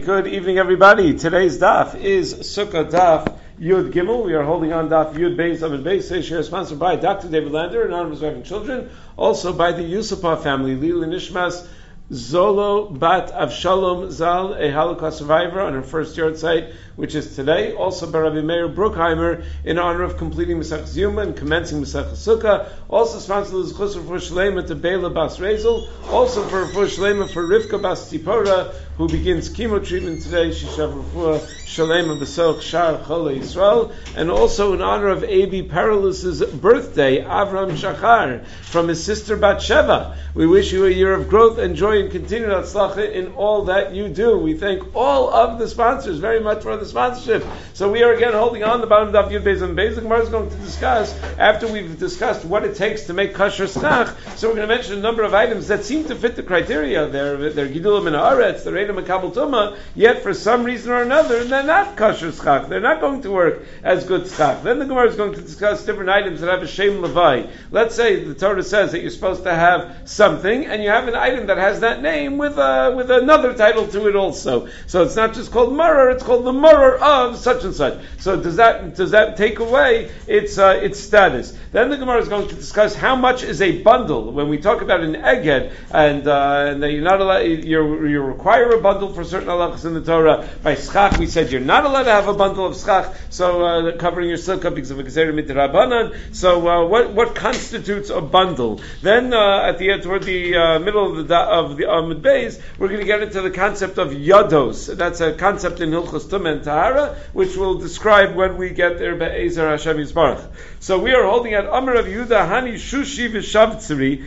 good evening, everybody. Today's daf is Sukkah Daf Yud Gimel. We are holding on daf Yud Beis Amud Beis. Today's share is sponsored by Dr. David Lander in honor of his wife and children. Also by the Yusupov family, Lila Nishmas Zolo Bat Avshalom Zal, a Holocaust survivor, on her first yahrzeit, which is today. Also by Rabbi Meir Bruckheimer in honor of completing Masech Yuma and commencing Masech Sukkah. Also sponsored for Shlema to Bela Bas Rezel. Also for Shlema for Rivka Bas Tzipora, who begins chemo treatment today. Shishav Rafua Shalema B'Soch Shar Chole Yisrael. And also in honor of Abi Perelus's birthday, Avram Shachar, from his sister Batsheva. We wish you a year of growth and joy and continued atzlacha in all that you do. We thank all of the sponsors very much for the sponsorship. So we are again holding on the bottom of Daf Yud Beis and Beis. The Gemara is going to discuss, after we've discussed what it takes to make kosher schach, so we're going to mention a number of items that seem to fit the criteria. They're gidulim in haaretz, they're reina makabel tuma, yet for some reason or another, they're not kosher schach. They're not going to work as good schach. Then the Gemara is going to discuss different items that have a shem levai. Let's say the Torah says that you're supposed to have something, and you have an item that has that name with another title to it also. So it's not just called maror; it's called the maror of such and such. So does that take away its status? Then the Gemara is going to discuss how much is a bundle. When we talk about an egghead, and that you're not allowed, you require a bundle for certain halachas in the Torah. By schach, we said you're not allowed to have a bundle of schach, so covering your sukkah because of a gezeira midrabanan. So what constitutes a bundle? Then at the end, toward the middle of the Amud Beis, we're going to get into the concept of yados. That's a concept in Hilchos Tumah and Tahara, which we'll describe when we get there. Be'ezer Hashem Yisbarach. So we are holding at Amar of Yehuda Hani Shushi V'Shavtzri.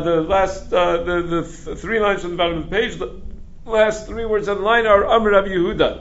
The three lines from the bottom of the page. The last three words on the line are Amar of Yehuda.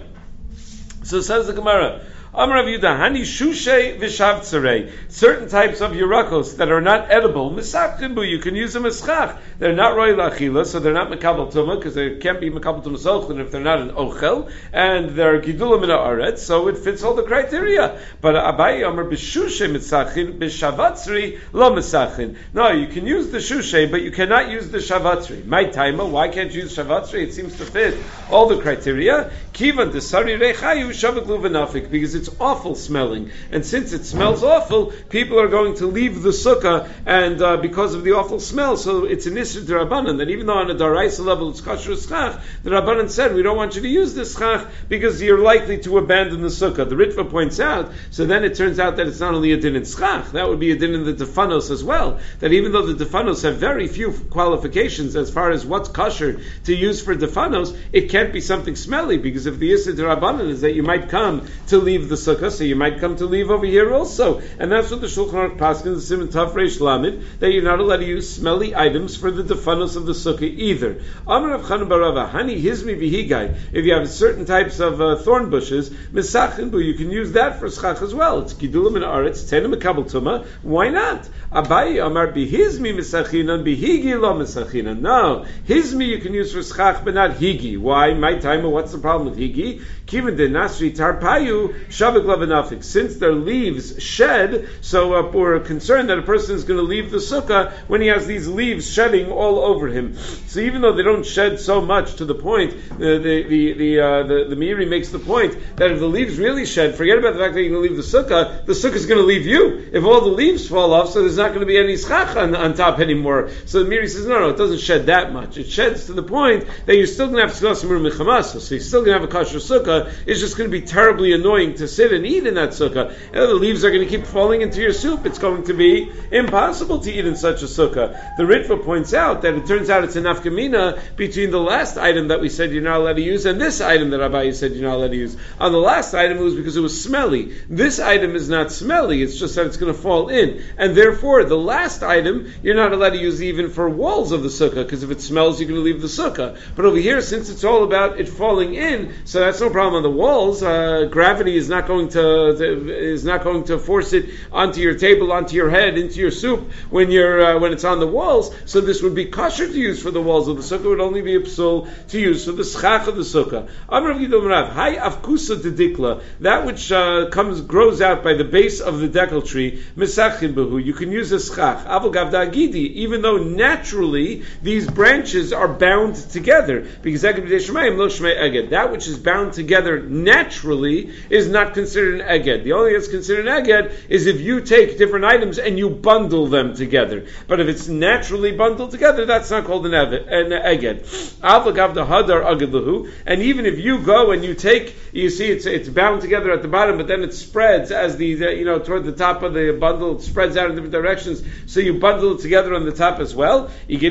So says the Gemara. Amar Rav Yehuda, Hani Shushay V'Shavtzarei. Certain types of yerakos that are not edible, Misachkin Bu, you can use them as schach. They're not roy lachila, so they're not mekabel tuma, because they can't be mekabel tuma sochlin if they're not an ochel, and they're gidulim in haaretz, so it fits all the criteria. But Abaye Amar B'Shushay Mitzachin, B'Shavatzri Lo Misachin. No, you can use the Shushay, but you cannot use the Shavatzri. My taima, why can't you use Shavatzri? It seems to fit all the criteria. Kivan Desari Rechayu Shavak Luvanafik, because it's awful smelling, and since it smells awful, people are going to leave the sukkah, and because of the awful smell, so it's an issur d'Rabbanan that even though on a daraisa level it's kosher schach, the Rabbanan said we don't want you to use this schach because you're likely to abandon the sukkah. The Ritva points out, so then it turns out that it's not only a din in schach, that would be a din in the tefanos as well, that even though the tefanos have very few qualifications as far as what's kosher to use for tefanos, it can't be something smelly, because if the issur d'Rabbanan is that you might come to leave the sukkah, so you might come to leave over here also. And that's what the Shulchan Aruch Paskins, the Siman Taf Reish Lamed, that you're not allowed to use smelly items for the defanos of the sukkah either. Amar Rav Chanan bar Rava, Hani Hizmi V'Higai, if you have certain types of thorn bushes, Misachin Bu, you can use that for schach as well. It's Gidulim in Aretz, Tena Mekabel Tuma, why not? Abaye Amar B'Hizmi Misachinan, B'Higi Lo Misachinan. No, Hizmi you can use for schach, but not Higi. Why? My time, what's the problem with Higi? Kivan de Nasri Tarpayu, Shavik Lavanafik. Since their leaves shed, so we're concerned that a person is going to leave the sukkah when he has these leaves shedding all over him. So even though they don't shed so much to the point, the Meiri makes the point that if the leaves really shed, forget about the fact that you're going to leave the sukkah is going to leave you. If all the leaves fall off, so there's not going to be any schach on top anymore. So the Meiri says, no, it doesn't shed that much. It sheds to the point that you're still going to have tzlas mur mechamaso, so you're still going to have a kosher sukkah. It's just going to be terribly annoying to sit and eat in that sukkah. And the leaves are going to keep falling into your soup. It's going to be impossible to eat in such a sukkah. The Ritva points out that it turns out it's a nafkamina between the last item that we said you're not allowed to use and this item that Abaye said you're not allowed to use. On the last item it was because it was smelly. This item is not smelly, it's just that it's going to fall in. And therefore the last item you're not allowed to use even for walls of the sukkah, because if it smells you're going to leave the sukkah. But over here, since it's all about it falling in, so that's no problem on the walls. Gravity is not going to force it onto your table, onto your head, into your soup when it's on the walls. So this would be kosher to use for the walls of the sukkah. It would only be a psul to use for the schach of the sukkah. Amar Gidom Rav, Hai Avkusa Dedikla, that which grows out by the base of the dekel tree, Misachin Behu, you can use a schach. Avol Gavda Agidi, even though naturally these branches are bound together, because that which branch is bound together naturally is not considered an eged. The only thing that's considered an eged is if you take different items and you bundle them together. But if it's naturally bundled together, that's not called an eged. And even if you go and you take, you see it's bound together at the bottom, but then it spreads as toward the top of the bundle, it spreads out in different directions, so you bundle it together on the top as well.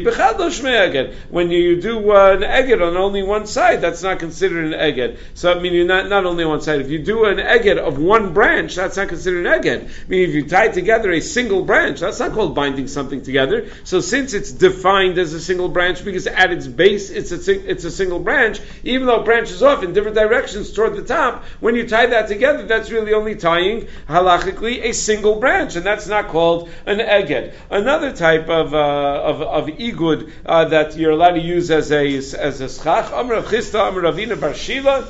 When you do an eged on only one side, that's not considered an eged. So I mean, you're not only on one side. If you do an eged of one branch, that's not considered an eged. I mean, if you tie together a single branch, that's not called binding something together. So since it's defined as a single branch, because at its base it's a single branch, even though it branches off in different directions toward the top, when you tie that together, that's really only tying halachically a single branch, and that's not called an eged. Another type of igud that you're allowed to use as a schach, Amar Rav Chisda, Amar Ravina bar Shila,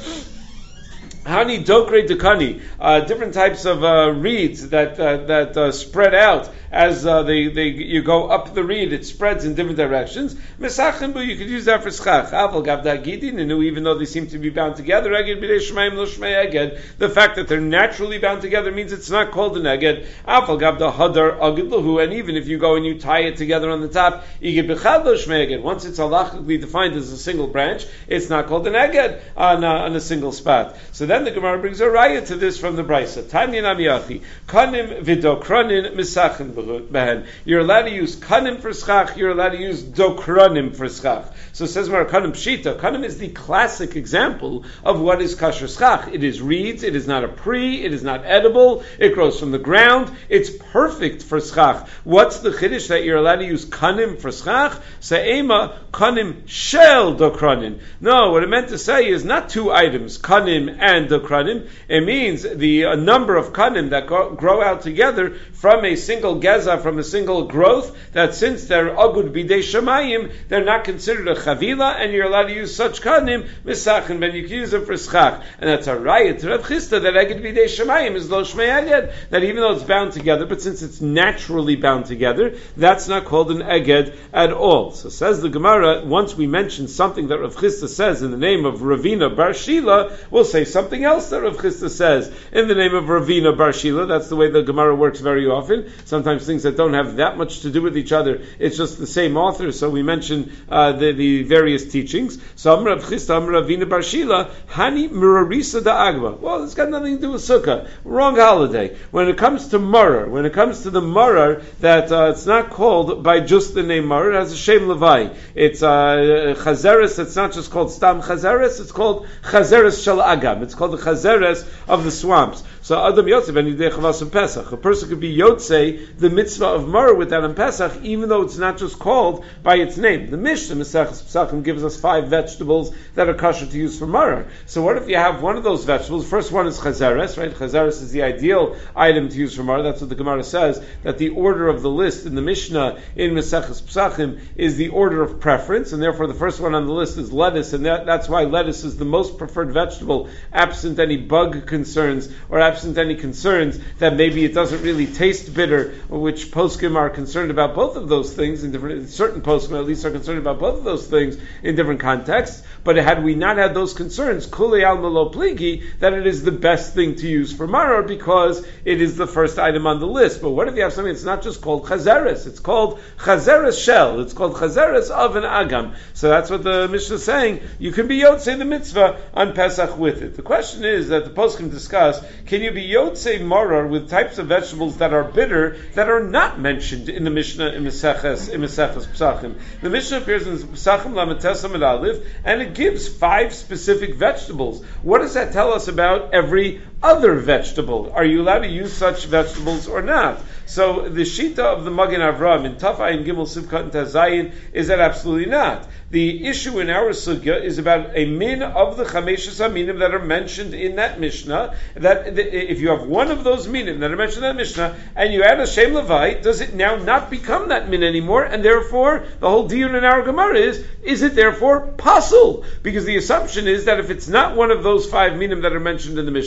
Hani dokre dekani, different types of reeds that spread out as you go up the reed. It spreads in different directions. Mesachim, you could use that for schach. Aval gavda gidin, and even though they seem to be bound together, eged b'dei shemaim lo shmei eged. The fact that they're naturally bound together means it's not called an eged. Aval gavda hadar agid lahu, and even if you go and you tie it together on the top, eged b'chad lo shmei eged. Once it's halachically defined as a single branch, it's not called an eged on a single spot. So then the Gemara brings a raya to this from the Brisa. Tanya namiyachi kanim vidokranin misachin behen. You're allowed to use kanim for schach. You're allowed to use dokranim for schach. So it says Mar kanim pshita. Kanim is the classic example of what is kasher schach. It is reeds. It is not a pri. It is not edible. It grows from the ground. It's perfect for schach. What's the chiddush that you're allowed to use kanim for schach? Se'ema kanim shel dokranin. No, what it meant to say is not two items, kanim and dokranim. It means the number of kanim that grow out together from a single geza, from a single growth, that since they're agud bidei shemayim, they're not considered a chavila, and you're allowed to use such kanim, misachin, ben you can use them for schach. And that's a raya to Rav Chisda that eged bidei shemayim is lo shmei eged, that even though it's bound together, but since it's naturally bound together, that's not called an eged at all. So says the Gemara, once we mention something that Rav Chisda says in the name of Ravina bar Shila, we'll say something else that Rav Chisda says in the name of Ravina bar Shila. That's the way the Gemara works very often. Sometimes things that don't have that much to do with each other, it's just the same author, so we mention the various teachings. So Amar Rav Chisda, Amar Ravina bar Shila, Hani Mirarisa da Agba. Well, it's got nothing to do with Sukkah. Wrong holiday. When it comes to Marar, when it comes to the Marar, that it's not called by just the name Marar, it has a Shem Levi. It's Chazeres, it's not just called Stam Chazeres, it's called Chazeres Shel Agam. It's called the Chazeres of the swamps. So Adam Yotzei ben Yidei Chavas and Pesach. A person could be Yotzei, the mitzvah of Mar with that on Pesach, even though it's not just called by its name. The Mishnah, Maseches Pesachim, gives us 5 vegetables that are kosher to use for Mar. So what if you have one of those vegetables? First one is Chazeres, right? Chazeres is the ideal item to use for Mar. That's what the Gemara says, that the order of the list in the Mishnah in Maseches Pesachim is the order of preference, and therefore the first one on the list is lettuce, and that's why lettuce is the most preferred vegetable, absent any bug concerns, or absent any concerns that maybe it doesn't really taste bitter, which poskim are concerned about both of those things in different, certain poskim at least are concerned about both of those things in different contexts. But had we not had those concerns, kulei alma lo pligi, that it is the best thing to use for marar because it is the first item on the list. But what if you have something that's not just called chazeres, it's called chazeres shel, it's called chazeres of an agam. So that's what the Mishnah is saying. You can be yotzei the mitzvah on Pesach with it. The question is that the poskim discuss, can you be yotzei marar with types of vegetables that are bitter that are not mentioned in the Mishnah in Maseches Pesachim? The Mishnah appears in Pesachim Lametes Amud Aleph, and it gives 5 specific vegetables. What does that tell us about every other vegetable? Are you allowed to use such vegetables or not? So the Shita of the Magen Avraham in Taf Ayin Gimel Sivkat and Tazayin is that absolutely not. The issue in our sugya is about a min of the Chameshes Aminim that are mentioned in that Mishnah, that if you have one of those minim that are mentioned in that Mishnah, and you add a Shem Levi, does it now not become that min anymore? And therefore, the whole diyun in our Gemara is it therefore pasul? Because the assumption is that if it's not one of those 5 minim that are mentioned in the Mishnah,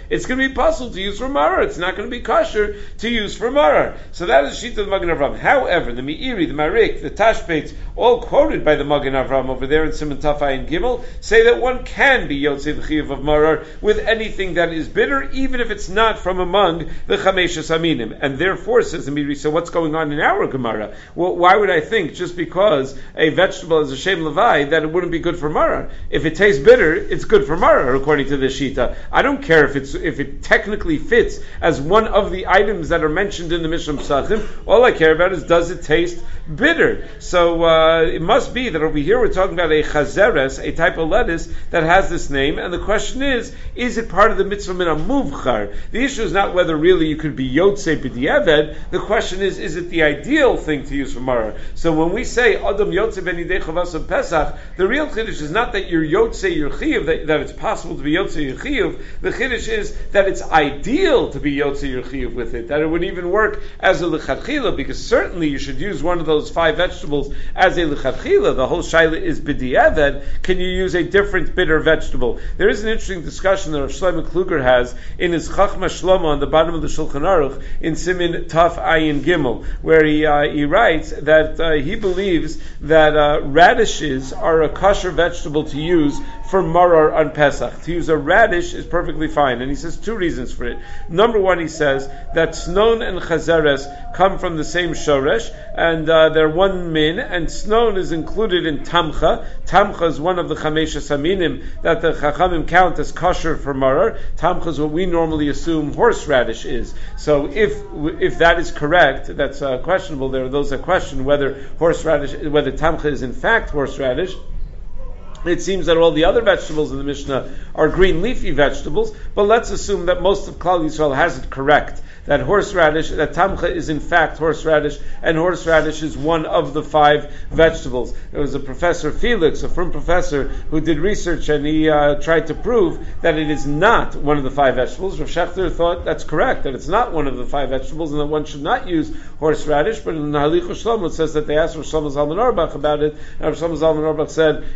it's going to be possible to use for maror. It's not going to be kosher to use for maror. So that is Shita of the Magen Avraham. However, the Meiri, the Marik, the Tashbetz, all quoted by the Magen Avraham over there in Siman Taf Ayin Gimel, say that one can be Yotzei the Chiyuv of maror with anything that is bitter, even if it's not from among the Chameshes Aminim. And therefore, says the Meiri, so what's going on in our Gemara? Well, why would I think just because a vegetable is a Shem Levi that it wouldn't be good for maror? If it tastes bitter, it's good for maror, according to the Shita. I don't care if it technically fits as one of the items that are mentioned in the Mishnah Pesachim. All I care about is, does it taste bitter? So it must be that over here we're talking about a chazeres, a type of lettuce that has this name, and the question is it part of the mitzvah min hamuvchar? The issue is not whether really you could be yotzei b'diavad. The question is it the ideal thing to use for maror? So when we say adam yotzei ben yidei chavas of Pesach, the real chiddush is not that you're yotzei your chiyuv, that it's possible to be yotzei your chiyuv. The chiddush is that it's ideal to be yotzei your chiyuv with it, that it would even work as a lechatchila, because certainly you should use one of those 5 vegetables as a lechatchila. The whole shaila is b'diavad. Can you use a different bitter vegetable? There is an interesting discussion that Rav Shlomo Kluger has in his Chachma Shlomo on the bottom of the Shulchan Aruch in Simin Taf Ayin Gimel, where he writes that he believes that radishes are a kosher vegetable to use for maror on Pesach. To use a radish is perfectly fine, and he says 2 reasons for it. Number 1, he says that snon and chazeres come from the same shoresh, and they're one min, and snon is included in tamcha. Tamcha is one of the chameshes aminim that the chachamim count as kosher for maror. Tamcha is what we normally assume horseradish is. So if that is correct, that's questionable. There are those that question whether tamcha is in fact horseradish. It seems that all the other vegetables in the Mishnah are green leafy vegetables, but let's assume that most of Klal Yisrael has it correct, that tamcha is in fact horseradish, and horseradish is one of the 5 vegetables. There was a professor, Felix, a frum professor, who did research, and he tried to prove that it is not one of the 5 vegetables. Rav Shechter thought that's correct, that it's not one of the 5 vegetables, and that one should not use horseradish, but in the Halichos Shlomo it says that they asked Rav Shlomo Zalman Auerbach about it, and Rav Shlomo Zalman Auerbach said,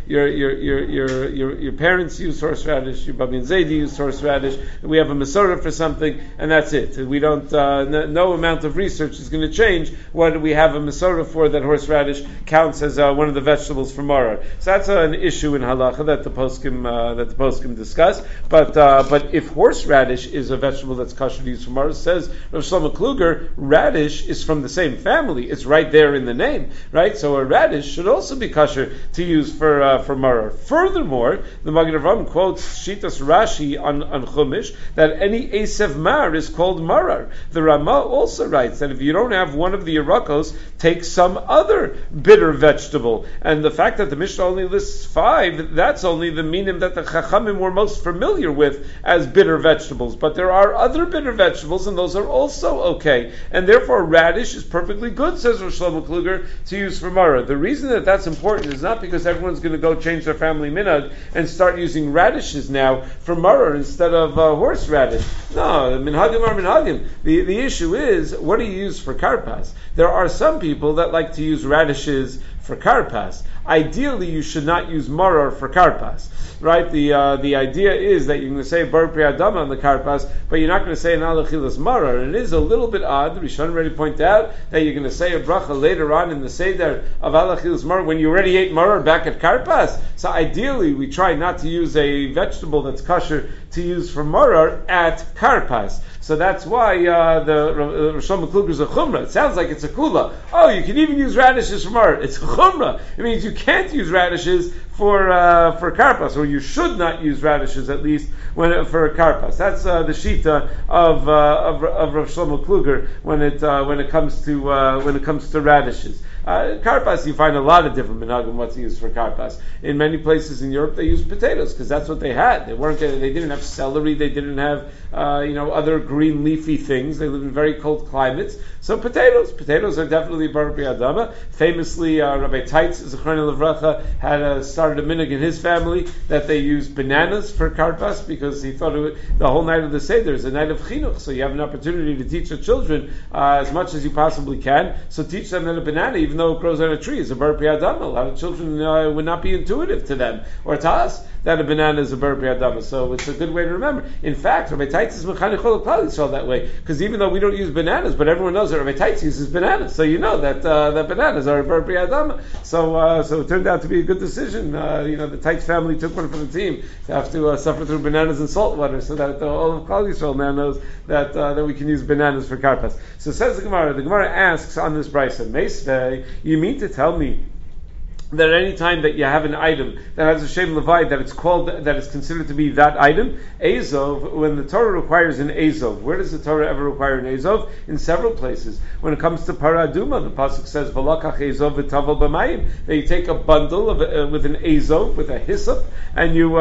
your parents use horseradish, your Babi and Zaidi use horseradish, we have a Masorah for something, and that's it. We don't no amount of research is going to change what we have a Masorah for, that horseradish counts as one of the vegetables for maror. So that's an issue in halacha that the poskim discuss. But if horseradish is a vegetable that's kosher to use for maror, says Rav Shlomo Kluger, radish is from the same family. It's right there in the name, right? So a radish should also be kosher to use for maror. Furthermore, the Magen Avraham quotes Shitas Rashi on Chumash that any Esev Mar is called marar. The Ramah also writes that if you don't have one of the Yerakos, take some other bitter vegetable. And the fact that the Mishnah only lists 5, that's only the minim that the Chachamim were most familiar with as bitter vegetables. But there are other bitter vegetables, and those are also okay. And therefore, radish is perfectly good, says Rav Shlomo Kluger, to use for maror. The reason that that's important is not because everyone's going to go change their family minhag and start using radishes now for maror instead of horseradish. No, minhagim are minhagim. The issue is, what do you use for karpas? There are some people that like to use radishes for karpas. Ideally, you should not use maror for karpas, right? The idea is that you're going to say bar priyadama on the karpas, but you're not going to say an alachilas maror. And it is a little bit odd. The Rishon already pointed out that you're going to say a bracha later on in the seder of alachilas maror when you already ate maror back at karpas. So ideally, we try not to use a vegetable that's kosher to use for maror at karpas. So that's why the Rosh Hashanah is a chumrah. It sounds like it's a kula. Oh, you can even use radishes for maror. It's a chumrah. It means you can't use radishes for karpas, or you should not use radishes at least for karpas. That's the shita of Rav Shlomo Kluger when it comes to radishes. Karpas, you find a lot of different minhagim what's used for karpas. In many places in Europe, they use potatoes because that's what they had. They didn't have celery. They didn't have other green leafy things. They live in very cold climates. So potatoes are definitely bar priyadama. Famously, Rabbi Teitz Zechrona Livracha had started a minhag in his family that they used bananas for karpas because he thought the whole night of the Seder is a night of chinuch. So you have an opportunity to teach the children as much as you possibly can. So teach them that a banana, even though it grows on a tree, is a bar priyadama. A lot of children would not be intuitive to them or to us. that a banana is a bar b'yadama. So it's a good way to remember. In fact, Rabbi Taitz is mechanech chol klal Yisrael that way, because even though we don't use bananas, but everyone knows that Rabbi Taitz uses bananas, so you know that that bananas are a bar b'yadama. So it turned out to be a good decision. The Taitz family took one for the team to have to suffer through bananas and salt water, so that all of Klal Yisrael now knows that we can use bananas for karpas. So says the Gemara asks on this brisa, Meisvei, you mean to tell me that any time that you have an item that has a Shem Levi, that it's considered to be that item, Azov, when the Torah requires an Azov, where does the Torah ever require an Azov? In several places. When it comes to Paraduma, the pasuk says, V'lakach Azov v'tavel b'mayim, that you take a bundle of with an Azov, with a hyssop, and you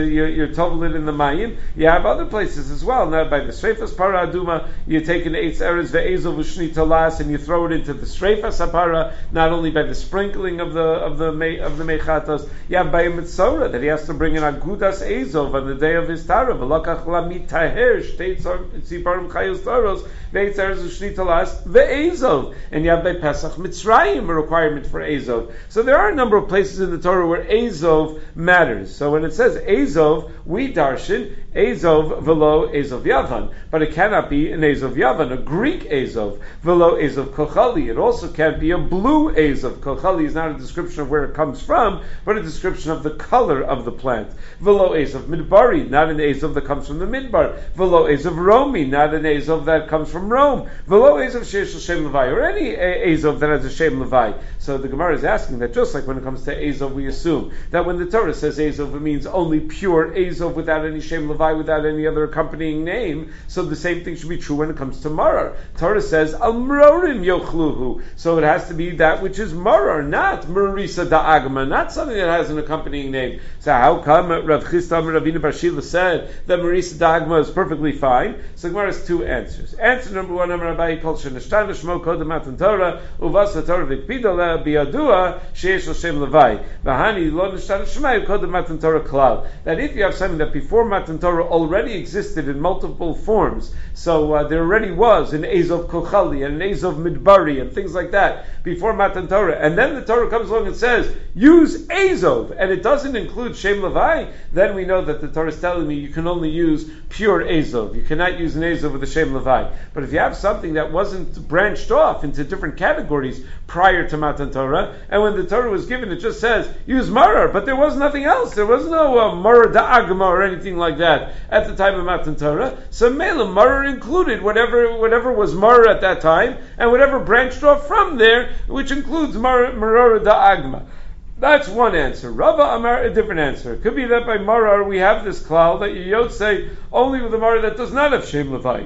tovel it in the mayim. You have other places as well. Now, by the Sreifas Paraduma, you take an Eitz Eretz ve'Azov v'shni talas, and you throw it into the Sreifas Hapara, not only by the sprinkling of the mechatos. You have by a mitzvah that he has to bring an agudas ezov on the day of his tara. V'lakach lamit taher shtei tziparim chayos toros ve'etzeres u'shnitalas ve'ezov. And you have by Pesach Mitzrayim a requirement for ezov. So there are a number of places in the Torah where ezov matters. So when it says ezov, we darshan ezov velo ezov yavan, but it cannot be an ezov yavan, a Greek ezov velo ezov kochali. It also can't be a blue ezov. Kochali is not a description of where it comes from, but a description of the color of the plant. Velo ezov midbari, not an ezov that comes from the midbar. Velo ezov romi, not an ezov that comes from Rome. Velo ezov sheish shem levi, or any ezov that has a shem levi. So the Gemara is asking that just like when it comes to ezov, we assume that when the Torah says ezov, it means only pure ezov without any shem levi, without any other accompanying name. So the same thing should be true when it comes to marar. Torah says al mrorim yochluhu, so it has to be that which is marar, not marisa da'agma, not something that has an accompanying name. So how come Rav Chisda Ravina Bar Shila said that marisa da'agma is perfectly fine? So the Gemara has two answers. Answer number one, Amar Abaye called Shenashtan Shmo Kodem Matan Torah Uvasa Torah Vikpidala Biadua Sheish L'Shem Levai V'Hani Lo Nashtan Shmei Kodem Matan Torah Klal. That if you have something that before Matan Torah already existed in multiple forms, so there already was an Ezov Kochali and an Ezov Midbari and things like that before Matan Torah, and then the Torah comes along and says use Ezov, and it doesn't include Shem Levi, then we know that the Torah is telling me you can only use pure Ezov. You cannot use an Ezov with a Shem Levi. But if you have something that wasn't branched off into different categories prior to Matan Torah, and when the Torah was given, it just says use Marar, but there was nothing else. There was no Marar Da'agma or anything like that at the time of Matan Torah. So Mela Marar included whatever was Marar at that time, and whatever branched off from there, which includes Marar Da'agma. That's one answer. Rava Amar, a different answer. It could be that by Marar we have this klal that you say only with the Marar that does not have Shem Levi.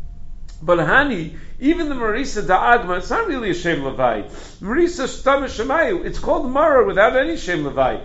But Hani, even the Marisa Da'agma, it's not really a Shem Levi. Marisa Shtama Shemayu, it's called Marar without any Shem Levi.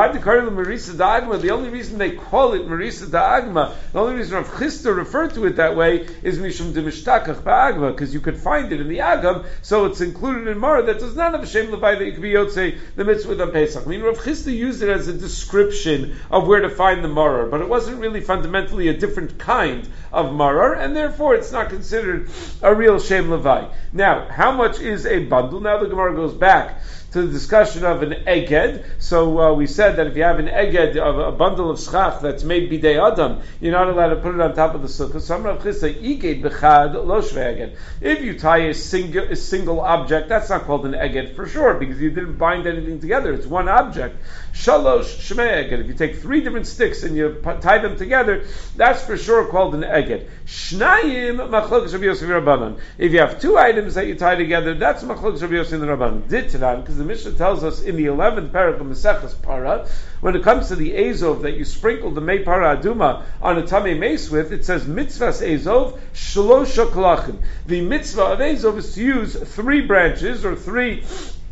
Marisa Da'agma, the only reason they call it Marisa Da'agma, the only reason Rav Chisda referred to it that way is Mishum De'Mishtakach Ba'agma, because you could find it in the Agam, so it's included in Marar that does not have a Shem Levi that you could be Yotzei the mitzvah on Pesach. I mean, Rav Chisda used it as a description of where to find the Marar, but it wasn't really fundamentally a different kind of Marar, and therefore it's not considered a real Shem Levi. Now, how much is a bundle? Now the Gemara goes back to the discussion of an eged. So we said that if you have an eged of a bundle of schach that's made bidei adam, you're not allowed to put it on top of the sukkah. So Rav Chisda iged bechad lo shvei eged. If you tie a single object, that's not called an eged for sure, because you didn't bind anything together. It's one object. Shalosh shmei eged. If you take three different sticks and you tie them together, that's for sure called an eged. Shnayim machlokes Rabbi Yosef Rabbanan. If you have two items that you tie together, that's machlokes Rabbi Yosef Rabbanan. Ditran, because the Mishnah tells us in the 11th parak of Maseches Para, when it comes to the Ezov that you sprinkle the Mei Para Aduma on a Tamei Mace with, it says Mitzvahs Ezov Shlosha Klachim. The mitzvah of Ezov is to use three branches or three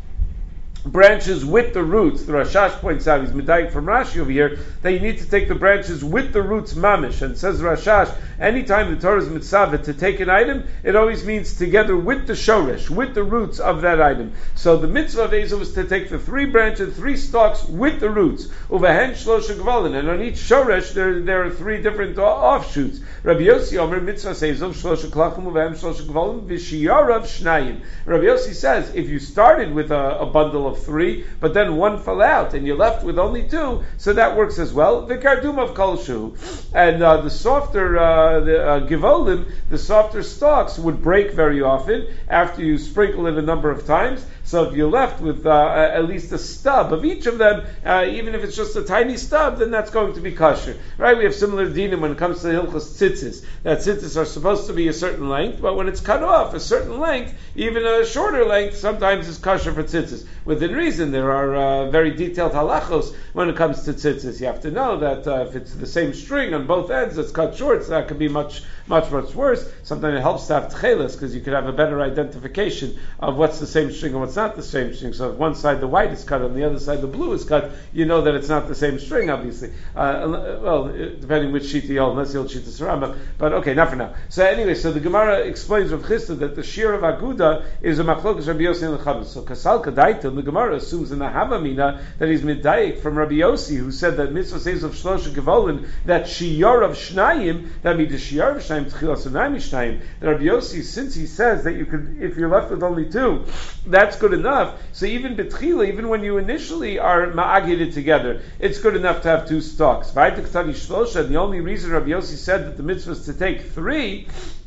branches with the roots. The Rashash points out, he's medayik from Rashi over here, that you need to take the branches with the roots mamish. And says Rashash, anytime the Torah is mitzvah to take an item, it always means together with the shoresh, with the roots of that item. So the mitzvah of Ezov is to take the three branches, three stalks with the roots. Uvehen shlosha gvalin, and on each shoresh there are three different offshoots. Rabbi Yossi Omer mitzvah Ezov shlosha klachim uvehen shlosha gvalin v'shiyarav shnayim. Rabbi Yossi says, if you started with a bundle of of 3, but then 1 fell out, and you're left with only 2, so that works as well. V'kardum of kolshu, and the softer givolim, the softer stalks would break very often after you sprinkle it a number of times. So if you're left with at least a stub of each of them, even if it's just a tiny stub, then that's going to be kosher. Right? We have similar dinim when it comes to hilchos tzitzis. That tzitzis are supposed to be a certain length, but when it's cut off a certain length, even a shorter length, sometimes is kosher for tzitzis. Within reason, there are very detailed halachos when it comes to tzitzis. You have to know that if it's the same string on both ends that's cut short, so that could be much worse. Sometimes it helps to have tchelis, because you could have a better identification of what's the same string and what's not the same string. So if one side the white is cut and the other side the blue is cut, you know that it's not the same string, obviously. Depending which sheet you hold, unless you hold sheet of Sarambam. But okay, not for now. So anyway, so the Gemara explains Rav Chisda that the shir of Aguda is a machlokas Rabbi Yossi and Lechavim. So Kasal Kadaitim, the Gemara assumes in the Havamina that he's midayik from Rabbi Yossi, who said that mitzvah says of Shlosha Gevolin, that shiyar of Shnayim, that means the shiyar of Shnayim, Tchilas Unayim Shnayim, that Rabbi Yossi, since he says that you could, if you're left with only 2, that's good enough. So even betchila, even when you initially are ma'agided together, it's good enough to have 2 stalks. The only reason Rabbi Yossi said that the mitzvah is to take 3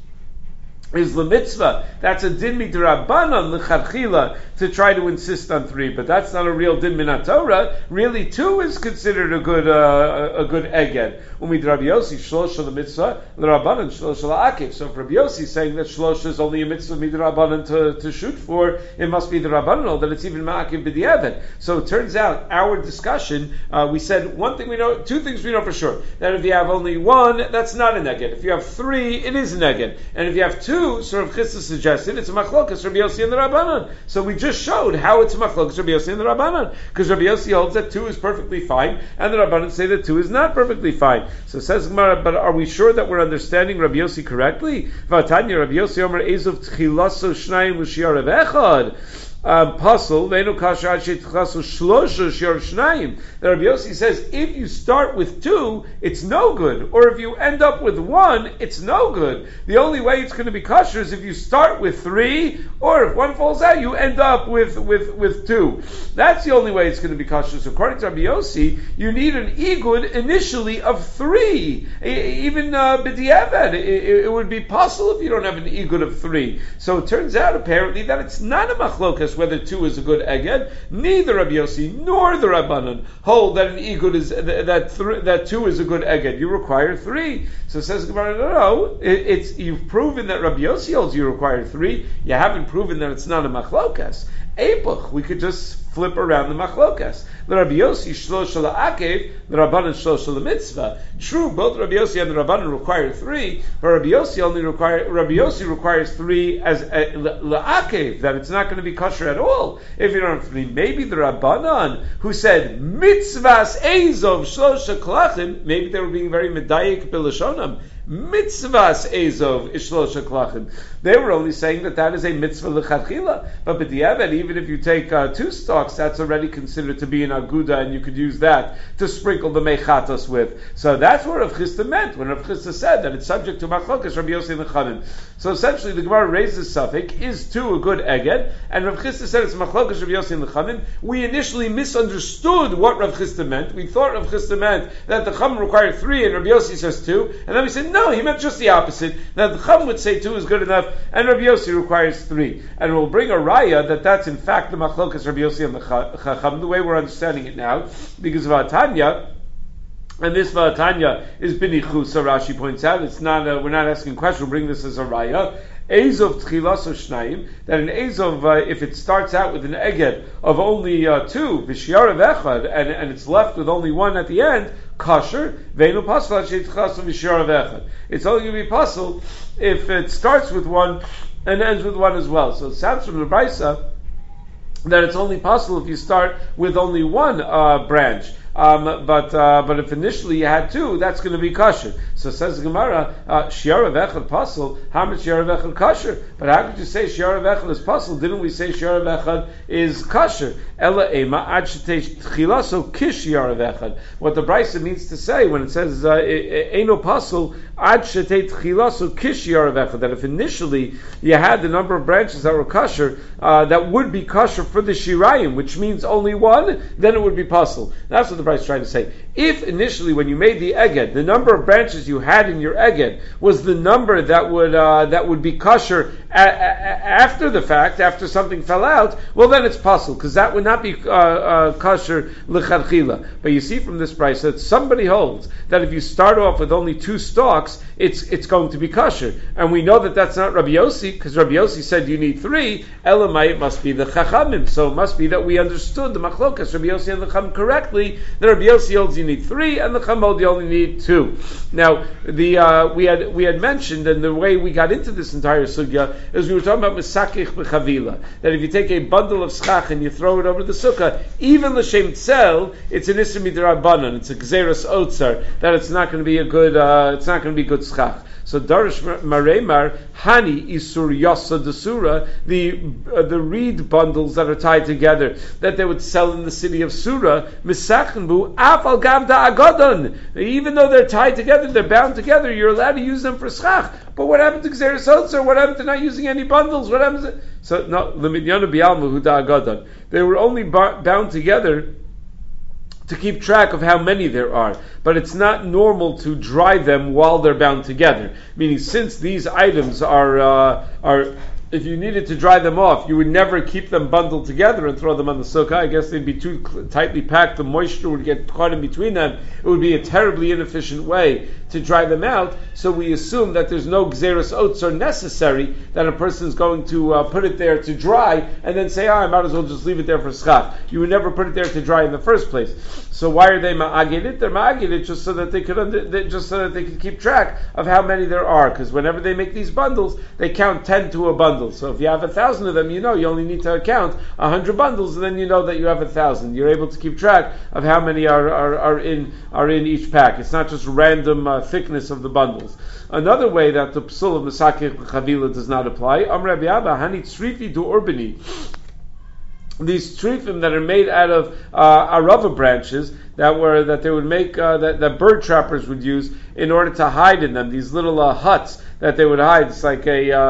is the mitzvah. That's a din midrabanan l'chadchila to try to insist on 3, but that's not a real din min Torah. Really, 2 is considered a good eged. Umid Rabbi Yossi shlosha the mitzvah l'rabanan shlosha la'akiv. So if Rabbi Yossi is saying that shlosha is only a mitzvah midrabanan to shoot for, it must be the rabbanan that it's even ma'akiv b'di'evet. So it turns out our discussion, we said one thing we know, 2 things we know for sure. That if you have only 1, that's not an eged. If you have 3, it is an eged. And if you have 2, so Rav Chisda suggested it's a machlokas Rabbi Yossi and the Rabbanan. So we just showed how it's a machlokas Rabbi Yossi and the Rabbanan, because Rabbi Yossi holds that 2 is perfectly fine, and the Rabbanan say that 2 is not perfectly fine. So says Gemara, but are we sure that we're understanding Rabbi Yossi correctly? V'atanya Rabbi Yossi Omer Ezov Tchilaso Shnayim L'Shiyar Echad. Puzzle, Venu Kasha Shlosha Shor Shnayim. The Rabbi Yossi says if you start with 2, it's no good, or if you end up with 1, it's no good. The only way it's going to be kosher is if you start with 3, or if 1 falls out, you end up with 2. That's the only way it's going to be kosher. So according to Rabbi Yossi, you need an igud initially of 3. Even b'diavad, it would be possible if you don't have an igud of 3. So it turns out apparently that it's not a machlokas whether 2 is a good eged. Neither Rabbi Yossi nor the Rabbanan hold that an igud is that 2 is a good eged. You require 3. So says Gemara, no, it's you've proven that Rabbi Yossi holds you require 3. You haven't proven that it's not a machlokas. Epoch, we could just flip around the machlokas. The Rabbi Yossi shlosha la'akev, the Rabbanan shlosha la'mitzvah. True, both Rabbi Yossi and the Rabbanan require 3, but Rabbi Yossi requires 3 as la'akev, that it's not going to be kosher at all if you don't have 3. Maybe the Rabbanan, who said mitzvahs ezov shlosha klachim, maybe they were being very medayik bilashonam. Mitzvahs ezov ishlosha klachim. They were only saying that is a mitzvah l'chadchila. But b'diavad, even if you take 2 stalks, that's already considered to be an aguda, and you could use that to sprinkle the mechatos with. So that's what Rav Chisda meant when Rav Chisda said that it's subject to machlokas Rabbi Yossi and Lechavim. So essentially, the Gemara raises suffix, is 2 a good eged? And Rav Chisda said it's machlokas Rabbi Yossi and Lechavim. We initially misunderstood what Rav Chisda meant. We thought Rav Chisda meant that the Chum required 3 and Rabbi Yossi says 2. And then we said, no, he meant just the opposite. That the Chum would say 2 is good enough and Rabbi Yossi requires 3. And we'll bring a raya that's in fact the machlokas Rabbi Yossi and the Chacham, the way we're understanding it now, because of Atanya. And this Vatanya is binichusa, Rashi points out. It's not, we're not asking a question, we'll bring this as a raya. Ezov tchilas shnayim, that an Ezov, if it starts out with an eged of only 2, v'shiyarav echad, and it's left with only 1 at the end, kosher, ve'enu pasal she'tchilas v'shiyarav echad. It's only going to be pasal if it starts with 1 and ends with 1 as well. So it sounds from the Brisa that it's only possible if you start with only 1 branch. But if initially you had 2, that's going to be kosher. So says Gemara, Shiarav Echad Pasul, how much Shiarav Echad kosher? But how could you say Shiarav Echad is Pasul? Didn't we say Shiarav Echad is kosher? Ela Ema Ad Shetei Tchilaso Kish Shiarav Echad. What the Brisa means to say when it says Eino Pasul Ad shetei tchilasu kishiyar vechad, that if initially you had the number of branches that were kosher, that would be kosher for the shirayim, which means only one, then it would be puzzle. That's what the Bryce is trying to say. If initially when you made the eged, the number of branches you had in your eged was the number that would be kosher after the fact, after something fell out, well then it's puzzle, because that would not be kosher l'chadchila. But you see from this price that somebody holds that if you start off with only 2 stalks, it's going to be kosher. And we know that that's not Rabbi Yossi, because Rabbi Yossi said you need 3, Elamai, it must be the Chachamim. So it must be that we understood the Machlokas, Rabbi Yossi and the Chacham correctly, that Rabbi Yossi holds you need 3, and the Chacham holds you only need 2. Now, we had mentioned, and the way we got into this entire sugya, is we were talking about Mesakich b'chavila, that if you take a bundle of schach and you throw it over the sukkah, even l'shem tzel, it's an isser midrabanan, it's a gzeras otzar, that it's not going to be a good, good schach. So Darish Maremar Hani Isur Yasa Desura, the reed bundles that are tied together that they would sell in the city of Surah, Misachenbu Afal Gavda Agadon. Even though they're tied together, they're bound together, you're allowed to use them for schach. But what happened to Gzeres Otzer? What happened to not using any bundles? What happens to... So no, the Midyana Bialma Huda Agadon. They were only bound together to keep track of how many there are. But it's not normal to dry them while they're bound together. Meaning, since these items are if you needed to dry them off, you would never keep them bundled together and throw them on the sukkah. I guess they'd be too tightly packed. The moisture would get caught in between them. It would be a terribly inefficient way to dry them out. So we assume that there's no gzeras otzar necessary, that a person is going to put it there to dry and then say, I might as well just leave it there for schach. You would never put it there to dry in the first place. So why are they ma'agid it? They're ma'agid it just so that they could keep track of how many there are. Because whenever they make these bundles, they count 10 to a bundle. So if you have 1,000 of them, you only need to count 100 bundles, and then you know that you have 1,000. You're able to keep track of how many are in each pack. It's not just random thickness of the bundles. Another way that the psul of Mesakich Chavila does not apply, Amr Rabbi Abba Hani Tzrifi du Urbani. These trifim that are made out of arava branches that they would make that bird trappers would use in order to hide in them. These little huts that they would hide. It's like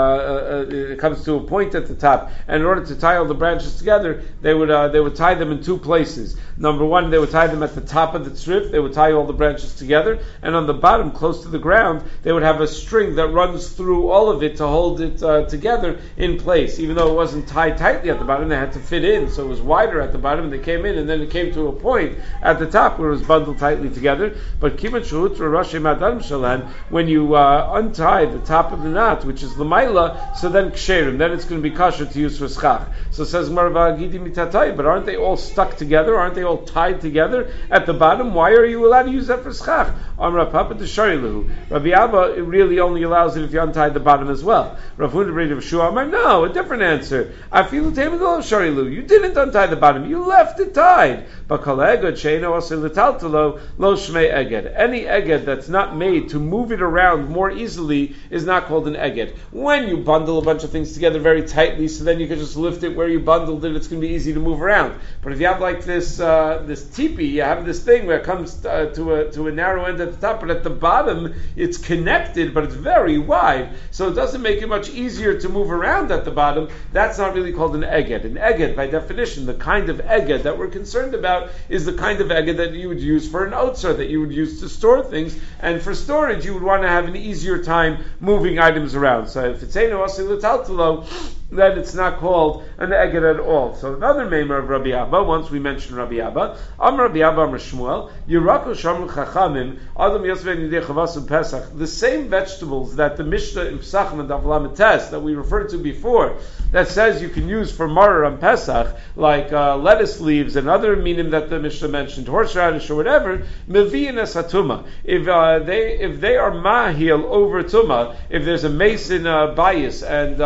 it comes to a point at the top, and in order to tie all the branches together, they would tie them in 2 places. Number one, they would tie them at the top of the tzrif. They would tie all the branches together, and on the bottom, close to the ground, they would have a string that runs through all of it to hold it together in place. Even though it wasn't tied tightly at the bottom, they had to fit in, so it was wider at the bottom. They came in, and then it came to a point at the top where it was bundled tightly together. But kiman shehutra rashi madam shalan, when you untie the top of the knot, which is l'mayla, so then ksherim, then it's going to be kosher to use for schach. So it says marva gidi mitatai, but aren't they all stuck together? Aren't they all tied together at the bottom? Why are you allowed to use that for schach? Amra papa d'sharilahu. Rabbi Abba really only allows it if you untie the bottom as well. Rav Huna b'Rei Rav Shua Amar, no, a different answer. Afilu teimagol sharilu. You didn't untie the bottom. You left it tied. But kalegod sheino asir l'taltalo lo shmei eged. Any eged that's not made to move it around more easily is not called an eged. When you bundle a bunch of things together very tightly, so then you can just lift it where you bundled it, it's going to be easy to move around. But if you have like this teepee, you have this thing where it comes to a narrow end at the top, but at the bottom it's connected, but it's very wide, so it doesn't make it much easier to move around at the bottom. That's not really called an eged. An eged, by definition, the kind of eged that we're concerned about is the kind of eged that you would use for an otzar, that you would use to store things, and for storage you would want to have an easier time moving items around. So if it's eino asir l'taltalo, then it's not called an eged at all. So another member of Rabbi Abba, once we mentioned Rabbi Abba, Rabbi Abba Amar Shmuel, Yirako Shamru Chachamim, Adam Yosef Nidei Chavas Pesach, the same vegetables that the Mishnah in Pesachim and Davlamites that we referred to before, that says you can use for Marar on Pesach, like lettuce leaves and other minim that the Mishnah mentioned, horseradish or whatever, Mevi'in es hatuma. If they are mahil over tuma, if there's a mason bias and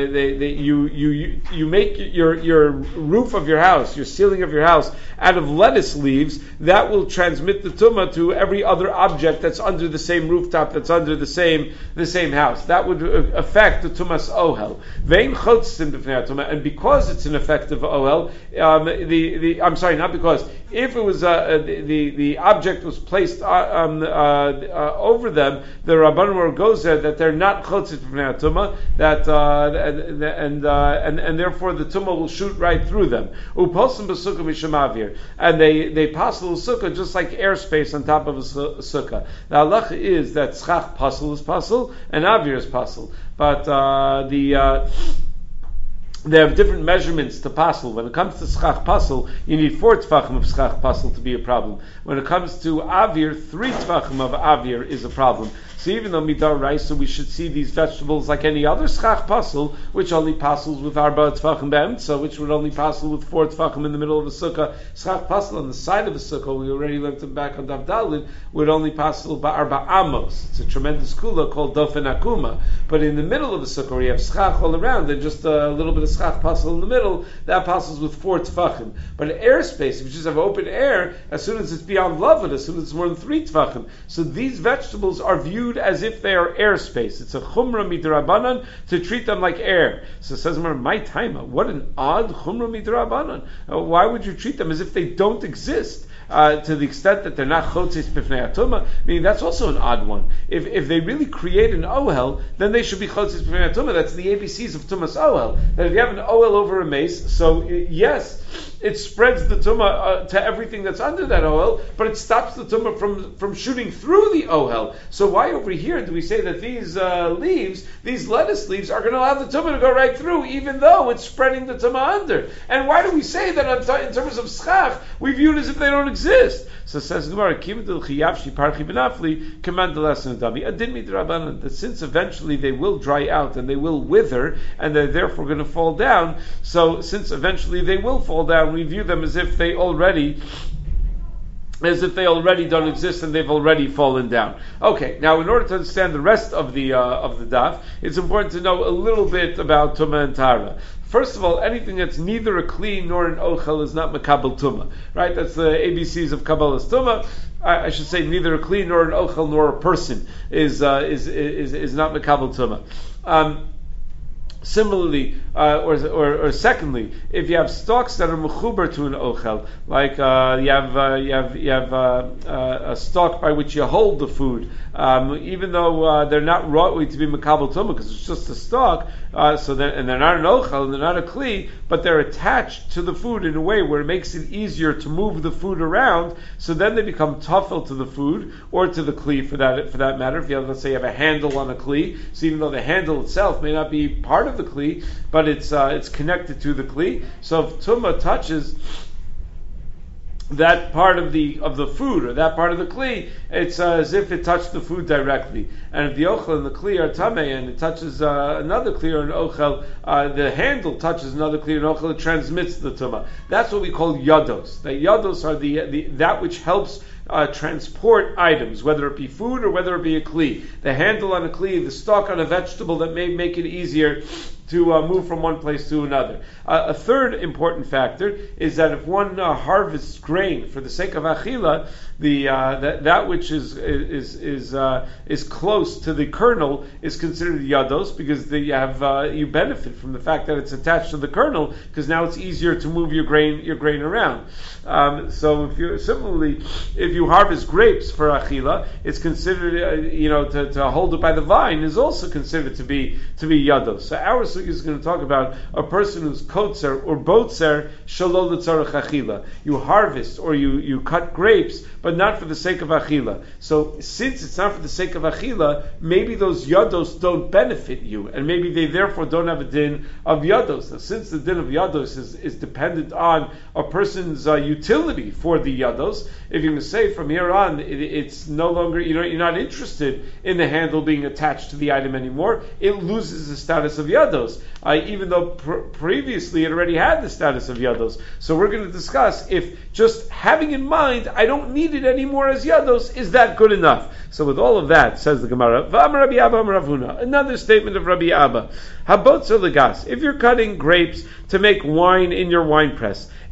you make your roof of your house, your ceiling of your house out of lettuce leaves, that will transmit the tumah to every other object that's under the same rooftop, that's under the same house. That would affect the tumas ohel. Vein chotzim b'fnei tumah, and because it's an effective ohel, not because if it was the object was placed over them, the Rabbanan were goes there that they're not chotzit b'fnei tumah, that and therefore the tumah will shoot right through them. Uposim b'sukkah misham avir, and they pasel a sukkah just like airspace on top of a sukkah. The halacha is that schach pasel is pasel and avir is pasel, but they have different measurements to pasel. When it comes to schach pasel, you need 4 tfachim of schach pasel to be a problem. When it comes to avir, 3 tfachim of avir is a problem. So even though midar rice, so we should see these vegetables like any other schach pasel, which only pasels with arba tfachim be'emtza, which would only pasel with 4 tfachim in the middle of a sukkah. Schach pasel on the side of a sukkah, we already learned it back on Daf Dalid, would only pasel ba'arba amos. It's a tremendous kula called dofen akuma. But in the middle of a sukkah, where you have schach all around and just a little bit of schach pasel in the middle, that pasels with 4 tfachim. But in airspace, if you just have open air, as soon as it's beyond lavan, as soon as it's more than 3 tfachim, so these vegetables are viewed as if they are airspace. It's a chumrah midrabanan to treat them like air. So it says, my taima, what an odd chumrah midrabanan. Why would you treat them as if they don't exist? To the extent that they're not chotzis b'fnei atumah, meaning that's also an odd one. If they really create an ohel, then they should be chotzis b'fnei atumah. That's the ABCs of tumas ohel. That if you have an ohel over a mace, so yes, it spreads the tumah to everything that's under that ohel, but it stops the tumah from shooting through the ohel. So why over here do we say that these leaves, these lettuce leaves, are going to allow the tumah to go right through, even though it's spreading the tumah under? And why do we say that in terms of schach, we view it as if they don't exist? So it says Gemara, that since eventually they will dry out and they will wither and they're therefore going to fall down, so since eventually they will fall down, we view them as if they already don't exist and they've already fallen down. Okay, now in order to understand the rest of the daf, it's important to know a little bit about Tumah and Tara. First of all, anything that's neither a kli nor an ochel is not makabel tumah, right? That's the ABCs of Kabbalah's tumah. I should say neither a kli nor an ochel nor a person is not makabel tumah. Similarly, or secondly, if you have stalks that are mechuber to an ochel, like you have a stalk by which you hold the food, even though they're not right to be makabel tumah because it's just a stalk, and they're not an ochel and they're not a kli, but they're attached to the food in a way where it makes it easier to move the food around. So then they become tafel to the food or to the kli for that matter. If you have, let's say, you have a handle on a kli, so even though the handle itself may not be part of the kli, but it's connected to the kli. So if tumah touches that part of the food or that part of the kli, it's as if it touched the food directly. And if the ochel and the kli are tamei and it touches another kli or an ochel, the handle touches another kli or an ochel, it transmits the tumah. That's what we call yados. The yados are that which helps transport items, whether it be food or whether it be a kli. The handle on a kli, the stalk on a vegetable that may make it easier to move from one place to another. A third important factor is that if one harvests grain for the sake of achila, that which is close to the kernel is considered yados, because you benefit from the fact that it's attached to the kernel, because now it's easier to move your grain around. So if you harvest grapes for achila, it's considered to hold it by the vine is also considered to be yados. So our sugi is going to talk about a person who's kotzer or botzer shalol l'tzarech achila. You harvest or you cut grapes, but not for the sake of achila. So since it's not for the sake of achila, maybe those yados don't benefit you, and maybe they therefore don't have a din of yados. Now, since the din of yados is dependent on a person's utility for the yados, if you're going to say from here on it's no longer, you're not interested in the handle being attached to the item anymore, it loses the status of yados, even though previously it already had the status of yados. So we're going to discuss if just having in mind I don't need it anymore as yados, is that good enough? So with all of that, says the Gemara, V'amar Rabbi Abba Amar Rav Huna, another statement of Rabbi Abba, Habotzer legas, if you're cutting grapes to make wine in your wine press,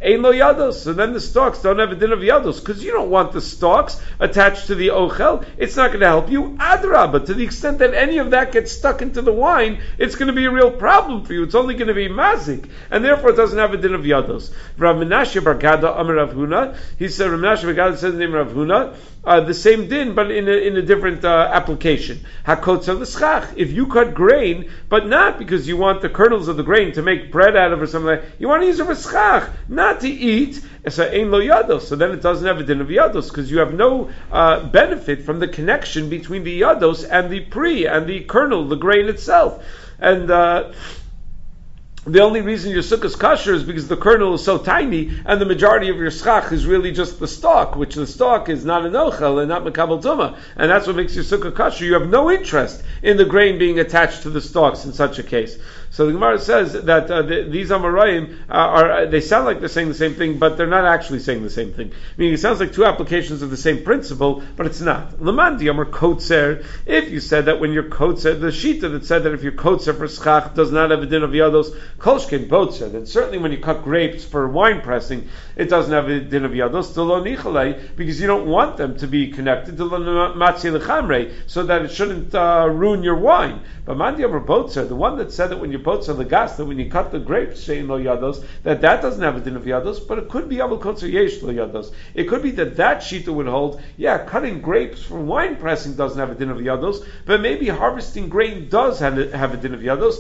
ein lo yados. So then the stalks don't have a din of yados, because you don't want the stalks attached to the ochel. It's not going to help you. Adrabah, to the extent that any of that gets stuck into the wine, it's going to be a real problem for you. It's only going to be mazik, and therefore it doesn't have a din of yados. Rav Menashe bar Gada Amar Rav Huna, he said, Rav Menashe bar Gada says the name Rav Huna, the same din, but in a different application. Hakotza l'schach. If you cut grain, but not because you want the kernels of the grain to make bread out of or something like that, you want to use it for schach, not to eat. So ein lo yados. So then it doesn't have a din of yados, because you have no benefit from the connection between the yados and the pri and the kernel, the grain itself. And the only reason your sukkah is kosher is because the kernel is so tiny, and the majority of your schach is really just the stalk, which the stalk is not an ochel and not mekabel tumah, and that's what makes your sukkah kosher. You have no interest in the grain being attached to the stalks in such a case. So the Gemara says that these Amoraim they sound like they're saying the same thing, but they're not actually saying the same thing. Meaning it sounds like two applications of the same principle, but it's not. Lamandi Amar Kotzer, if you said that when you're Kotzer, the Shita that said that if you're Kotzer for schach does not have a din of yados, Kolshkin Botzer, then certainly when you cut grapes for wine pressing, it doesn't have a din of yados, because you don't want them to be connected to Matzi Lechamre, so that it shouldn't ruin your wine. But Mandi Amar Botzer, the one that said that when you Botzer Legas, that when you cut the grapes, Shein Lo Yados, that doesn't have a din of yados, but it could be Avol Kotzer Yesh Lo Yados. It could be that Shita would hold, cutting grapes for wine pressing doesn't have a din of yados, but maybe harvesting grain does have a din of yados.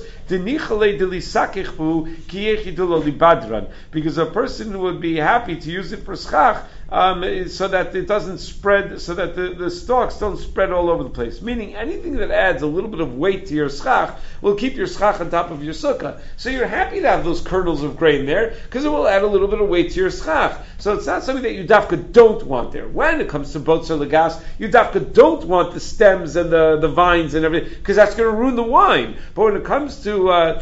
Because a person would be happy to use it for schach, so that it doesn't spread, so that the stalks don't spread all over the place. Meaning anything that adds a little bit of weight to your schach will keep your schach on top of your sukkah. So you're happy to have those kernels of grain there, because it will add a little bit of weight to your schach. So it's not something that you dafka don't want there. When it comes to botzer legas, you dafka don't want the stems and the vines and everything, because that's going to ruin the wine. But when it comes to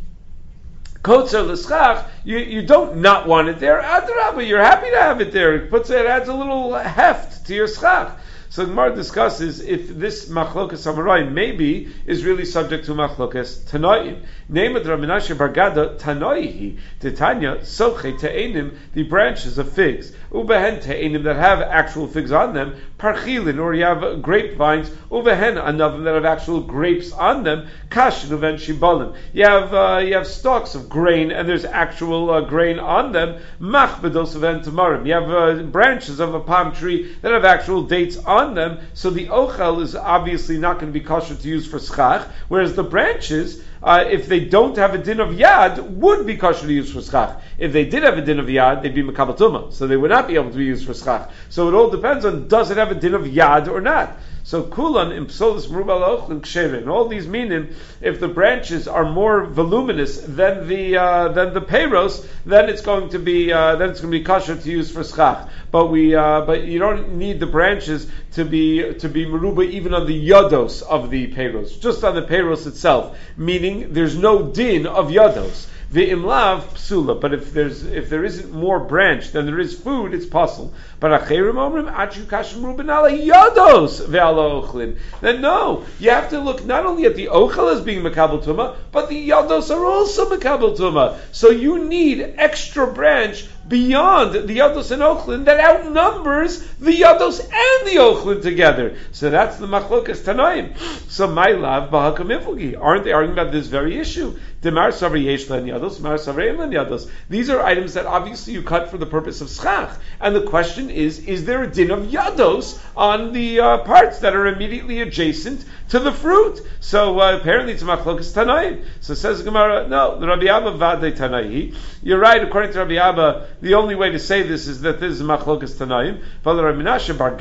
Kotzer l'schach, you don't not want it there. Adrabah, you're happy to have it there. It adds a little heft to your schach. So the Gemara discusses if this machlokas Amoraim maybe is really subject to machlokas Tanoim. Name of Rav Menashe bar Gada Tanoihi Titanya Soche Te'enim, the branches of figs. Ubehen Te'enim that have actual figs on them. Parchilin, or you have grapevines. Ubehen another that have actual grapes on them. Kashin uven shibolim. You have stalks of grain and there's actual grain on them. Machbedos uven tamarim. You have branches of a palm tree that have actual dates on them. So the ochel is obviously not going to be kosher to use for schach, whereas the branches, if they don't have a din of yad, would be kosher to use for schach. If they did have a din of yad, they'd be mekabel tumah, so they would not be able to be used for schach. So it all depends on, does it have a din of yad or not. So kulan impsolis merubal ochlin ksherin. All these meaning, if the branches are more voluminous than the peiros, then it's going to be kosher to use for schach. But you don't need the branches to be meruba even on the yados of the peiros, just on the peiros itself. Meaning there's no din of yados. The imlav psula, but if there isn't more branch than there is food, it's possible. But acherim omrim achu kashim ruben ala yados ve'ala ochlin. Then no, you have to look not only at the ochel as being mekabel tumah, but the yados are also mekabel tumah. So you need extra branch beyond the yados and ochlin that outnumbers the yados and the ochlin together. So that's the machlokas tanaim. So my lav b'hakam ifugi. Aren't they arguing about this very issue? Demar savri yesh len yados, mar savri len yados. These are items that obviously you cut for the purpose of schach. And the question is there a din of yados on the parts that are immediately adjacent to the fruit? So apparently it's machlokas tanaim. So says the Gemara, no, the Rabbi Abba vadei tanai. You're right, according to Rabbi Abba, the only way to say this is that this is machlokas tanaim. But Rabbi Menashe bar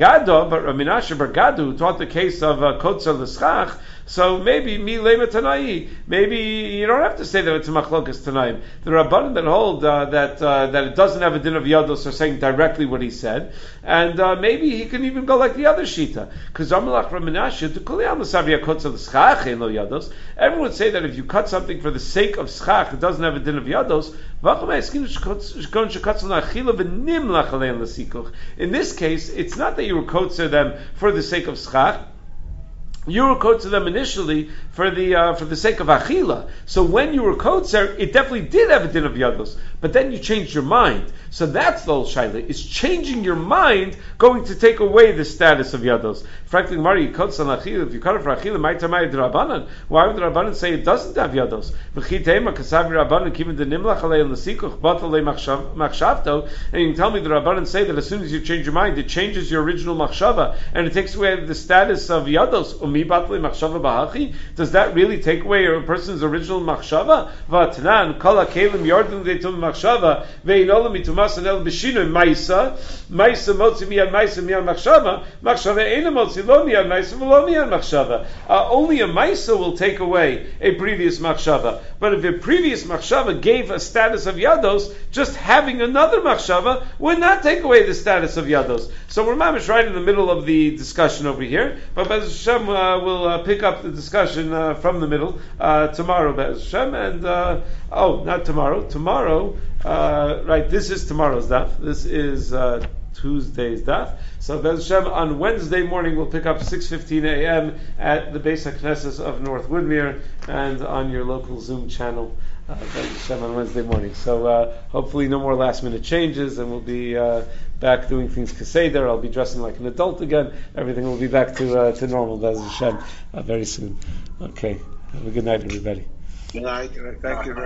Gada, who taught the case of kotzer l'schach, so maybe mi lema tanai. Maybe you don't have to say that it's a machlokas tanaim. The Rabbanim that hold that it doesn't have a din of yados are saying directly what he said, and maybe he can even go like the other shita. Because Amalach Rabbi Menashe to kuliyam l'savriya kotzer l'schach ein lo yados. Everyone would say that if you cut something for the sake of schach, it doesn't have a din of yados. In this case, it's not that you were kotzer them for the sake of schach. you were kotzer them initially for the sake of achila. So when you were kotzer, it definitely did have a din of yados, but then you changed your mind. So that's the whole shaila. Is changing your mind going to take away the status of yados? Frankly, Mari, you kotzer on achila. If you cut it for achila, might tamay drabanan. Why would the rabbanan say it doesn't have yados? V'chitema kasavi rabbanan kiven the nimlach alei l'sikuch batalei machshavto. And you can tell me the rabbanan say that as soon as you change your mind, it changes your original machshava and it takes away the status of yados. Does that really take away a person's original machshava? V'atanan kol hakelim yardim deitum machshava ve'inolam mitumas anel b'shinu ma'isa motzi miyad machshava eina motzi lo miyad ma'isa v'lo miyad machshava. Only a ma'isa will take away a previous machshava. But if a previous machshava gave a status of yados, just having another machshava would not take away the status of yados. So we're mamish right in the middle of the discussion over here. But Be'ez Hashem will pick up the discussion from the middle tomorrow, Be'ez Hashem. And not tomorrow. Tomorrow, right? This is tomorrow's daf. This is Tuesday's daf. So Be'ez Hashem on Wednesday morning we'll pick up 6:15 a.m. at the Beis HaKnesses of North Woodmere and on your local Zoom channel. Be'ez Hashem on Wednesday morning. So hopefully no more last minute changes, and we'll be back doing things kaseder. I'll be dressing like an adult again. Everything will be back to normal, Be'ez Hashem, very soon. Okay. Have a good night, everybody. Good night. Thank you very much.